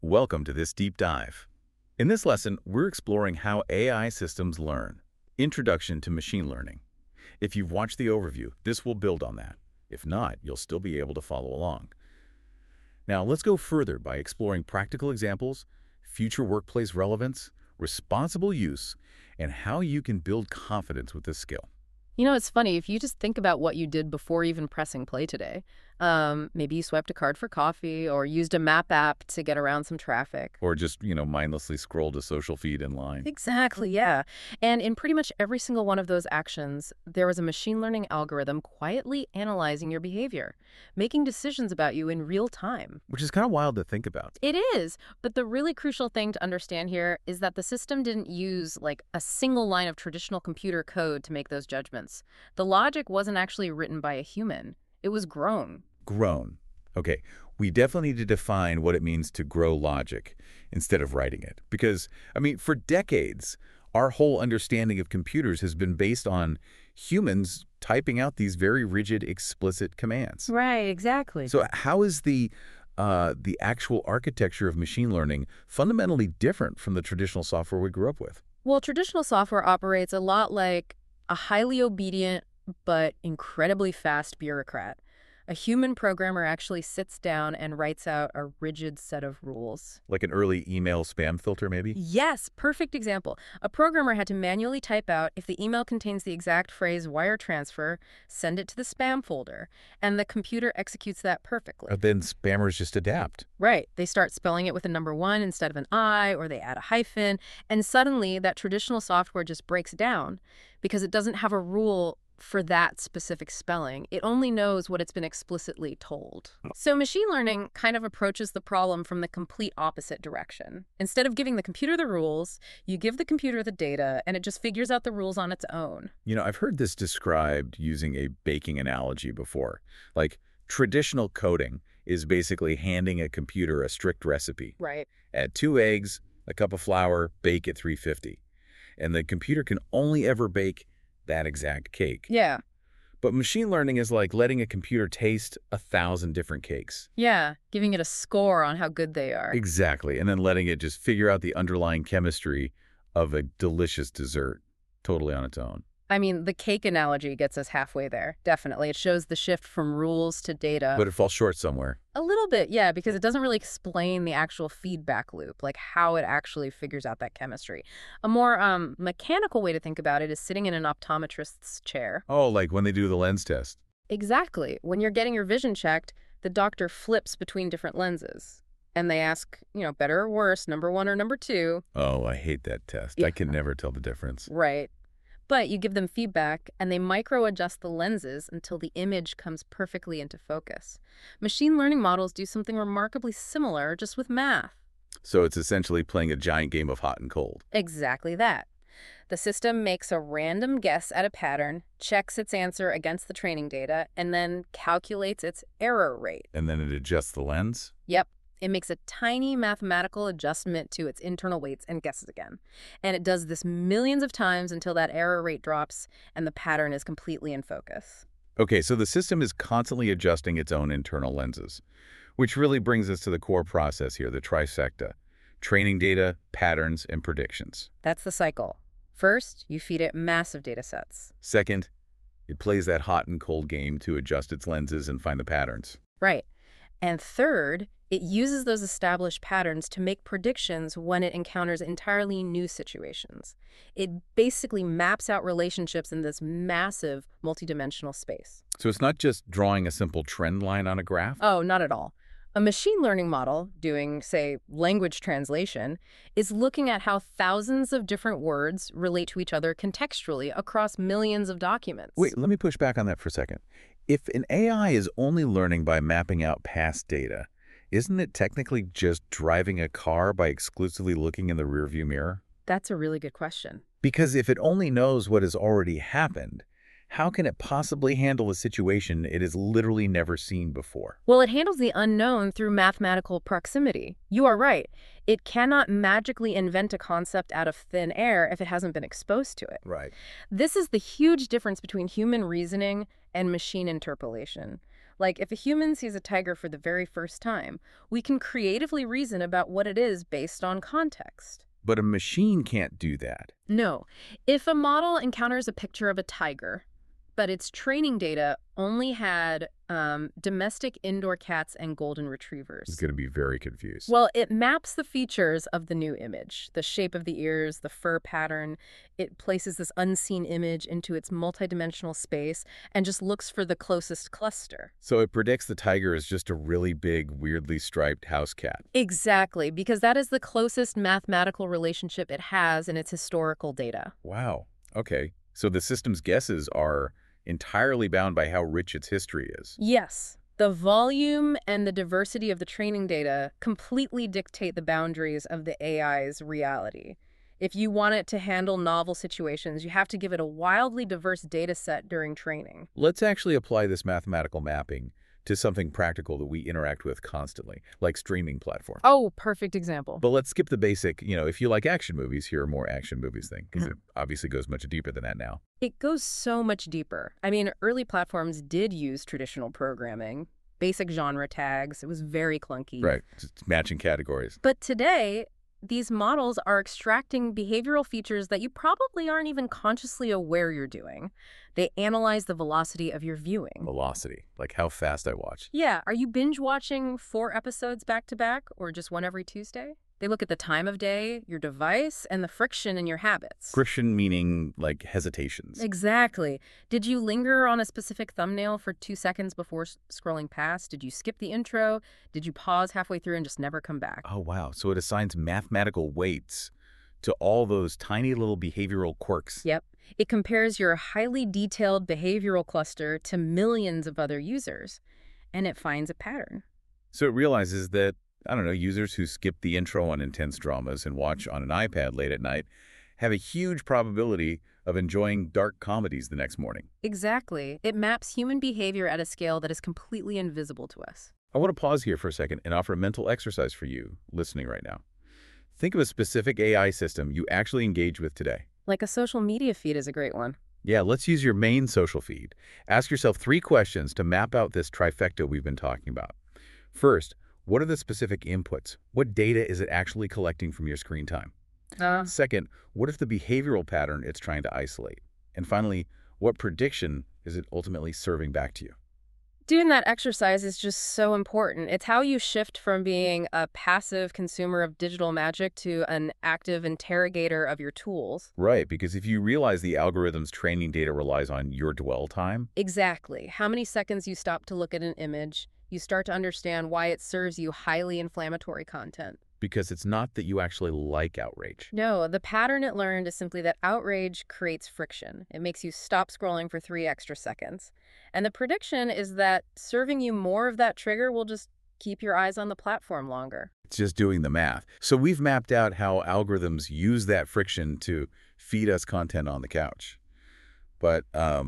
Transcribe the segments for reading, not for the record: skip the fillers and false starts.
Welcome to this deep dive. In this lesson, we're exploring how AI systems learn. Introduction to machine learning. If you've watched the overview, this will build on that. If not, you'll still be able to follow along. Now, let's go further by exploring practical examples, future workplace relevance, responsible use, and how you can build confidence with this skill. You know, it's funny, if you just think about what you did before even pressing play today, maybe you swiped a card for coffee or used a map app to get around some traffic. Or just, mindlessly scrolled a social feed in line. Exactly, yeah. And in pretty much every single one of those actions, there was a machine learning algorithm quietly analyzing your behavior, making decisions about you in real time. Which is kind of wild to think about. It is, but the really crucial thing to understand here is that the system didn't use like a single line of traditional computer code to make those judgments. The logic wasn't actually written by a human. It was grown. Grown. Okay, we definitely need to define what it means to grow logic instead of writing it. Because, for decades, our whole understanding of computers has been based on humans typing out these very rigid, explicit commands. Right, exactly. So how is the actual architecture of machine learning fundamentally different from the traditional software we grew up with? Well, traditional software operates a lot like a highly obedient but incredibly fast bureaucrat. A human programmer actually sits down and writes out a rigid set of rules. Like an early email spam filter, maybe? Yes, perfect example. A programmer had to manually type out if the email contains the exact phrase wire transfer, send it to the spam folder, and the computer executes that perfectly. Then spammers just adapt. Right. They start spelling it with a number 1 instead of an I, or they add a hyphen, and suddenly that traditional software just breaks down because it doesn't have a rule for that specific spelling. It only knows what it's been explicitly told. So machine learning kind of approaches the problem from the complete opposite direction. Instead of giving the computer the rules, you give the computer the data, and it just figures out the rules on its own. I've heard this described using a baking analogy before. Like, traditional coding is basically handing a computer a strict recipe. Right. Add 2 eggs, a cup of flour, bake at 350. And the computer can only ever bake that exact cake. Yeah. But machine learning is like letting a computer taste 1,000 different cakes. Yeah, giving it a score on how good they are. Exactly. And then letting it just figure out the underlying chemistry of a delicious dessert totally on its own. The cake analogy gets us halfway there. Definitely. It shows the shift from rules to data. But it falls short somewhere. A little bit, yeah, because it doesn't really explain the actual feedback loop, like how it actually figures out that chemistry. A more mechanical way to think about it is sitting in an optometrist's chair. Oh, like when they do the lens test. Exactly. When you're getting your vision checked, the doctor flips between different lenses. And they ask, better or worse, number 1 or number 2. Oh, I hate that test. Yeah. I can never tell the difference. Right. But you give them feedback, and they micro-adjust the lenses until the image comes perfectly into focus. Machine learning models do something remarkably similar, just with math. So it's essentially playing a giant game of hot and cold. Exactly that. The system makes a random guess at a pattern, checks its answer against the training data, and then calculates its error rate. And then it adjusts the lens? Yep. It makes a tiny mathematical adjustment to its internal weights and guesses again. And it does this millions of times until that error rate drops and the pattern is completely in focus. Okay, so the system is constantly adjusting its own internal lenses, which really brings us to the core process here, the trifecta: training data, patterns, and predictions. That's the cycle. First, you feed it massive data sets. Second, it plays that hot and cold game to adjust its lenses and find the patterns. Right. And third, it uses those established patterns to make predictions when it encounters entirely new situations. It basically maps out relationships in this massive multidimensional space. So it's not just drawing a simple trend line on a graph? Oh, not at all. A machine learning model doing, say, language translation is looking at how thousands of different words relate to each other contextually across millions of documents. Wait, let me push back on that for a second. If an AI is only learning by mapping out past data, isn't it technically just driving a car by exclusively looking in the rearview mirror? That's a really good question. Because if it only knows what has already happened, how can it possibly handle a situation it has literally never seen before? Well, it handles the unknown through mathematical proximity. You are right. It cannot magically invent a concept out of thin air if it hasn't been exposed to it. Right. This is the huge difference between human reasoning and machine interpolation. Like, if a human sees a tiger for the very first time, we can creatively reason about what it is based on context. But a machine can't do that. No. If a model encounters a picture of a tiger, but its training data only had domestic indoor cats and golden It's retrievers, going to be very confused. well, it maps the features of the new image, the shape of the ears, the fur pattern. It places this unseen image into its multidimensional space and just looks for the closest cluster. So it predicts the tiger is just a really big, weirdly striped house cat. Exactly, because that is the closest mathematical relationship it has in its historical data. Wow. Okay. So the system's guesses are entirely bound by how rich its history is. Yes, the volume and the diversity of the training data completely dictate the boundaries of the AI's reality. If you want it to handle novel situations, you have to give it a wildly diverse data set during training. Let's actually apply this mathematical mapping to something practical that we interact with constantly, like streaming platforms. Oh, perfect example. But let's skip the basic, if you like action movies, here are more action movies thing, because it obviously goes much deeper than that now. It goes so much deeper. I mean, early platforms did use traditional programming, basic genre tags. It was very clunky. Right. Just matching categories. But today, these models are extracting behavioral features that you probably aren't even consciously aware you're doing. They analyze the velocity of your viewing. Velocity, like how fast I watch. Yeah, are you binge watching 4 episodes back to back or just one every Tuesday? They look at the time of day, your device, and the friction in your habits. Friction meaning like hesitations. Exactly. Did you linger on a specific thumbnail for 2 seconds before scrolling past? Did you skip the intro? Did you pause halfway through and just never come back? Oh, wow. So it assigns mathematical weights to all those tiny little behavioral quirks. Yep. It compares your highly detailed behavioral cluster to millions of other users, and it finds a pattern. So it realizes that, I don't know, users who skip the intro on intense dramas and watch on an iPad late at night have a huge probability of enjoying dark comedies the next morning. Exactly. It maps human behavior at a scale that is completely invisible to us. I want to pause here for a second and offer a mental exercise for you listening right now. Think of a specific AI system you actually engage with today. Like a social media feed is a great one. Yeah, let's use your main social feed. Ask yourself 3 questions to map out this trifecta we've been talking about. First, what are the specific inputs? What data is it actually collecting from your screen time? Second, what is the behavioral pattern it's trying to isolate? And finally, what prediction is it ultimately serving back to you? Doing that exercise is just so important. It's how you shift from being a passive consumer of digital magic to an active interrogator of your tools. Right, because if you realize the algorithm's training data relies on your dwell time. Exactly. How many seconds you stop to look at an image, you start to understand why it serves you highly inflammatory content. Because it's not that you actually like outrage. No, the pattern it learned is simply that outrage creates friction. It makes you stop scrolling for 3 extra seconds. And the prediction is that serving you more of that trigger will just keep your eyes on the platform longer. It's just doing the math. So we've mapped out how algorithms use that friction to feed us content on the couch. But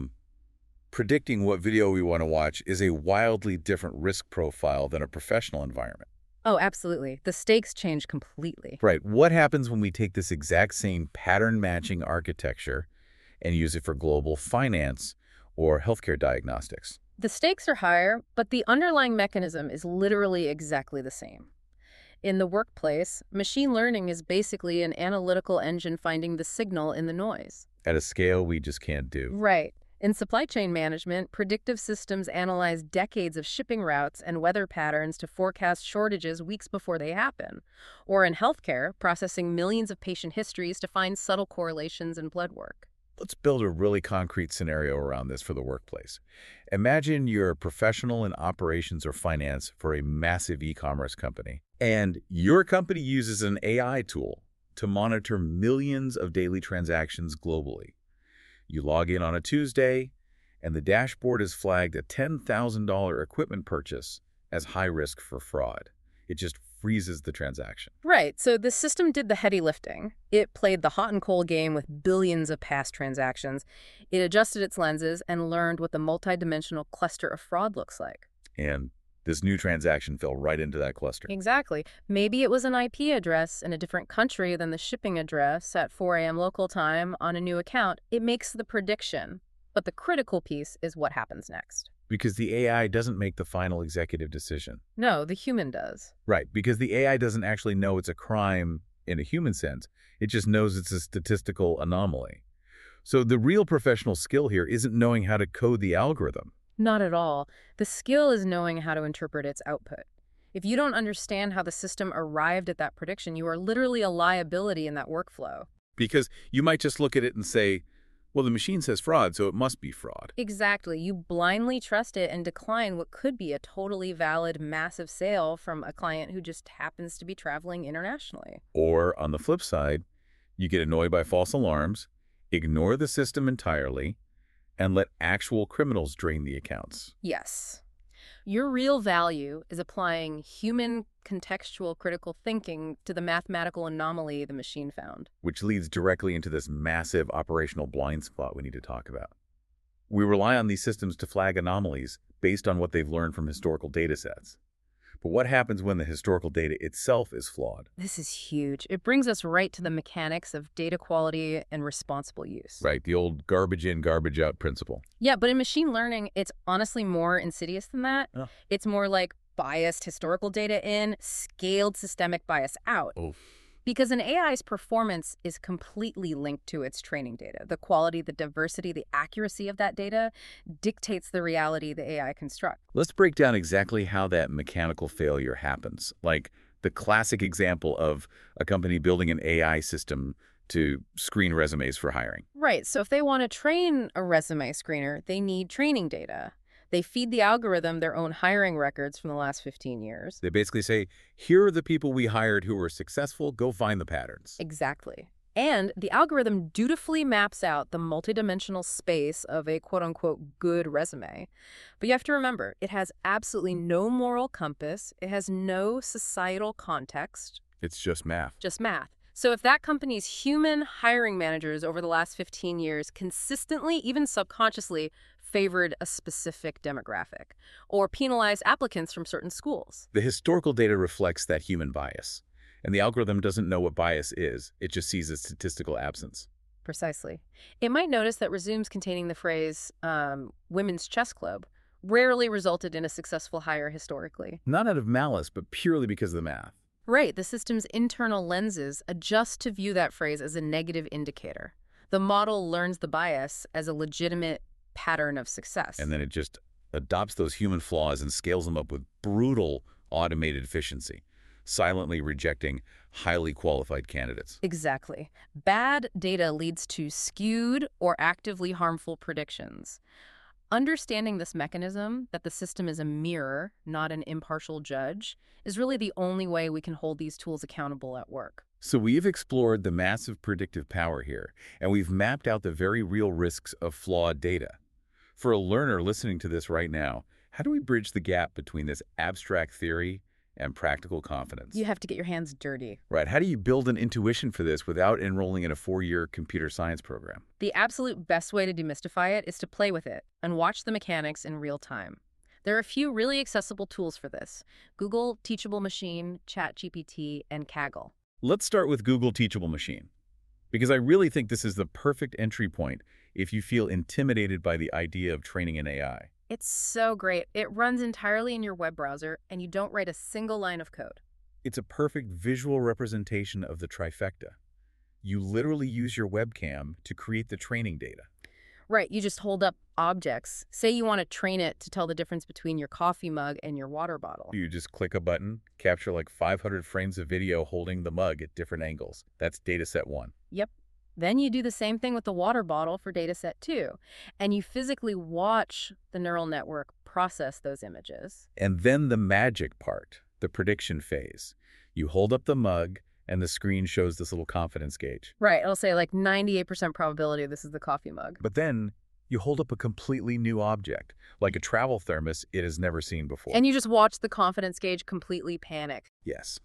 predicting what video we want to watch is a wildly different risk profile than a professional environment. Oh, absolutely. The stakes change completely. Right. What happens when we take this exact same pattern-matching architecture and use it for global finance or healthcare diagnostics? The stakes are higher, but the underlying mechanism is literally exactly the same. In the workplace, machine learning is basically an analytical engine finding the signal in the noise. At a scale we just can't do. Right. In supply chain management, predictive systems analyze decades of shipping routes and weather patterns to forecast shortages weeks before they happen. Or in healthcare, processing millions of patient histories to find subtle correlations in blood work. Let's build a really concrete scenario around this for the workplace. Imagine you're a professional in operations or finance for a massive e-commerce company, and your company uses an AI tool to monitor millions of daily transactions globally. You log in on a Tuesday, and the dashboard is flagged a $10,000 equipment purchase as high risk for fraud. It just freezes the transaction. Right, so the system did the heavy lifting. It played the hot and cold game with billions of past transactions. It adjusted its lenses and learned what the multidimensional cluster of fraud looks like. And this new transaction fell right into that cluster. Exactly. Maybe it was an IP address in a different country than the shipping address at 4 a.m. local time on a new account. It makes the prediction. But the critical piece is what happens next. Because the AI doesn't make the final executive decision. No, the human does. Right, because the AI doesn't actually know it's a crime in a human sense. It just knows it's a statistical anomaly. So the real professional skill here isn't knowing how to code the algorithm. Not at all. The skill is knowing how to interpret its output. If you don't understand how the system arrived at that prediction, you are literally a liability in that workflow. Because you might just look at it and say, well, the machine says fraud, so it must be fraud. Exactly. You blindly trust it and decline what could be a totally valid, massive sale from a client who just happens to be traveling internationally. Or, on the flip side, you get annoyed by false alarms, ignore the system entirely, and let actual criminals drain the accounts. Yes. Your real value is applying human contextual critical thinking to the mathematical anomaly the machine found. Which leads directly into this massive operational blind spot we need to talk about. We rely on these systems to flag anomalies based on what they've learned from historical data sets. But what happens when the historical data itself is flawed? This is huge. It brings us right to the mechanics of data quality and responsible use. Right, the old garbage in, garbage out principle. Yeah, but in machine learning, it's honestly more insidious than that. Oh. It's more like biased historical data in, scaled systemic bias out. Oh. Because an AI's performance is completely linked to its training data. The quality, the diversity, the accuracy of that data dictates the reality the AI constructs. Let's break down exactly how that mechanical failure happens. Like the classic example of a company building an AI system to screen resumes for hiring. Right, so if they want to train a resume screener, they need training data. They feed the algorithm their own hiring records from the last 15 years. They basically say, here are the people we hired who were successful, go find the patterns. Exactly. And the algorithm dutifully maps out the multidimensional space of a quote-unquote good resume. But you have to remember, it has absolutely no moral compass. It has no societal context. It's just math. Just math. So if that company's human hiring managers over the last 15 years consistently, even subconsciously, favored a specific demographic or penalized applicants from certain schools. The historical data reflects that human bias, and the algorithm doesn't know what bias is. It just sees a statistical absence. Precisely. It might notice that resumes containing the phrase women's chess club rarely resulted in a successful hire historically. Not out of malice, but purely because of the math. Right, the system's internal lenses adjust to view that phrase as a negative indicator. The model learns the bias as a legitimate pattern of success. And then it just adopts those human flaws and scales them up with brutal automated efficiency, silently rejecting highly qualified candidates. Exactly. Bad data leads to skewed or actively harmful predictions. Understanding this mechanism, that the system is a mirror, not an impartial judge, is really the only way we can hold these tools accountable at work. So we've explored the massive predictive power here, and we've mapped out the very real risks of flawed data. For a learner listening to this right now, how do we bridge the gap between this abstract theory and practical confidence? You have to get your hands dirty. Right. How do you build an intuition for this without enrolling in a 4-year computer science program? The absolute best way to demystify it is to play with it and watch the mechanics in real time. There are a few really accessible tools for this: Google Teachable Machine, ChatGPT, and Kaggle. Let's start with Google Teachable Machine, because I really think this is the perfect entry point if you feel intimidated by the idea of training an AI. It's so great. It runs entirely in your web browser, and you don't write a single line of code. It's a perfect visual representation of the trifecta. You literally use your webcam to create the training data. Right, you just hold up objects. Say you want to train it to tell the difference between your coffee mug and your water bottle. You just click a button, capture like 500 frames of video holding the mug at different angles. That's dataset 1. Yep. Then you do the same thing with the water bottle for dataset 2. And you physically watch the neural network process those images. And then the magic part, the prediction phase. You hold up the mug, and the screen shows this little confidence gauge. Right, it'll say like 98% probability this is the coffee mug. But then you hold up a completely new object, like a travel thermos it has never seen before. And you just watch the confidence gauge completely panic. Yes.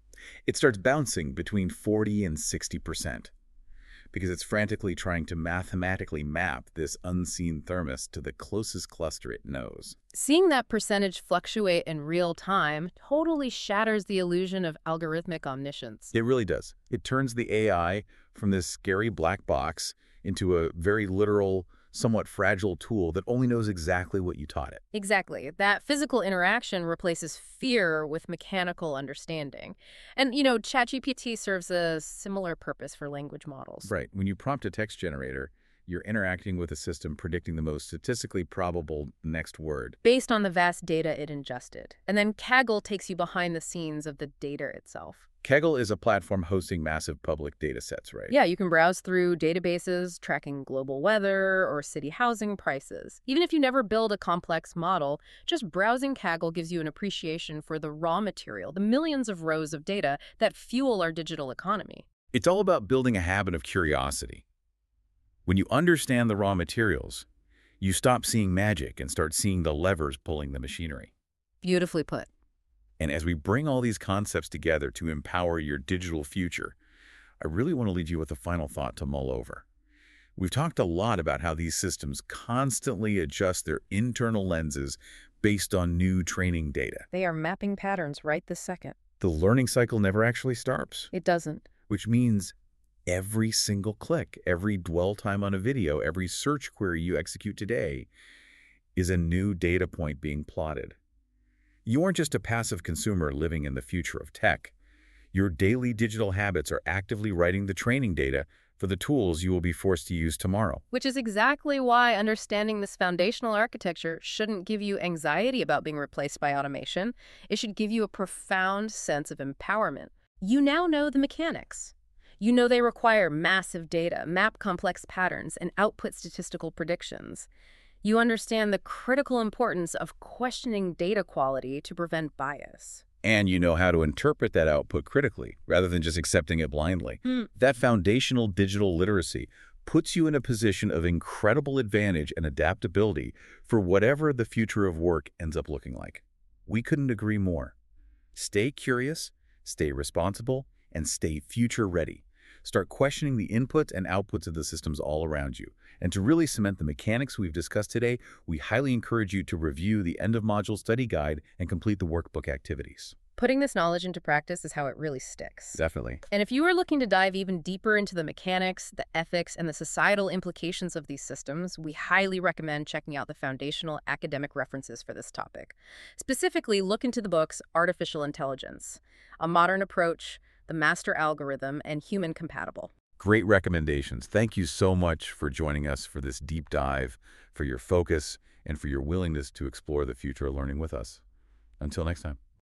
It starts bouncing between 40 and 60%, because it's frantically trying to mathematically map this unseen thermos to the closest cluster it knows. Seeing that percentage fluctuate in real time totally shatters the illusion of algorithmic omniscience. It really does. It turns the AI from this scary black box into a very literal, somewhat fragile tool that only knows exactly what you taught it. Exactly. That physical interaction replaces fear with mechanical understanding. And, ChatGPT serves a similar purpose for language models. Right. When you prompt a text generator, you're interacting with a system predicting the most statistically probable next word. Based on the vast data it ingested. And then Kaggle takes you behind the scenes of the data itself. Kaggle is a platform hosting massive public data sets, right? Yeah, you can browse through databases tracking global weather or city housing prices. Even if you never build a complex model, just browsing Kaggle gives you an appreciation for the raw material, the millions of rows of data that fuel our digital economy. It's all about building a habit of curiosity. When you understand the raw materials, you stop seeing magic and start seeing the levers pulling the machinery. Beautifully put. And as we bring all these concepts together to empower your digital future, I really want to leave you with a final thought to mull over. We've talked a lot about how these systems constantly adjust their internal lenses based on new training data. They are mapping patterns right this second. The learning cycle never actually stops, It doesn't. which means every single click, every dwell time on a video, every search query you execute today is a new data point being plotted. You aren't just a passive consumer living in the future of tech. Your daily digital habits are actively writing the training data for the tools you will be forced to use tomorrow. Which is exactly why understanding this foundational architecture shouldn't give you anxiety about being replaced by automation. It should give you a profound sense of empowerment. You now know the mechanics. You know they require massive data, map complex patterns, and output statistical predictions. You understand the critical importance of questioning data quality to prevent bias. And you know how to interpret that output critically, rather than just accepting it blindly. That foundational digital literacy puts you in a position of incredible advantage and adaptability for whatever the future of work ends up looking like. We couldn't agree more. Stay curious, stay responsible, and stay future-ready. Start questioning the inputs and outputs of the systems all around you. And to really cement the mechanics we've discussed today, we highly encourage you to review the end-of-module study guide and complete the workbook activities. Putting this knowledge into practice is how it really sticks. Definitely. And if you are looking to dive even deeper into the mechanics, the ethics, and the societal implications of these systems, we highly recommend checking out the foundational academic references for this topic. Specifically, look into the books Artificial Intelligence, A Modern Approach, The Master Algorithm, and Human Compatible. Great recommendations. Thank you so much for joining us for this deep dive, for your focus, and for your willingness to explore the future of learning with us. Until next time.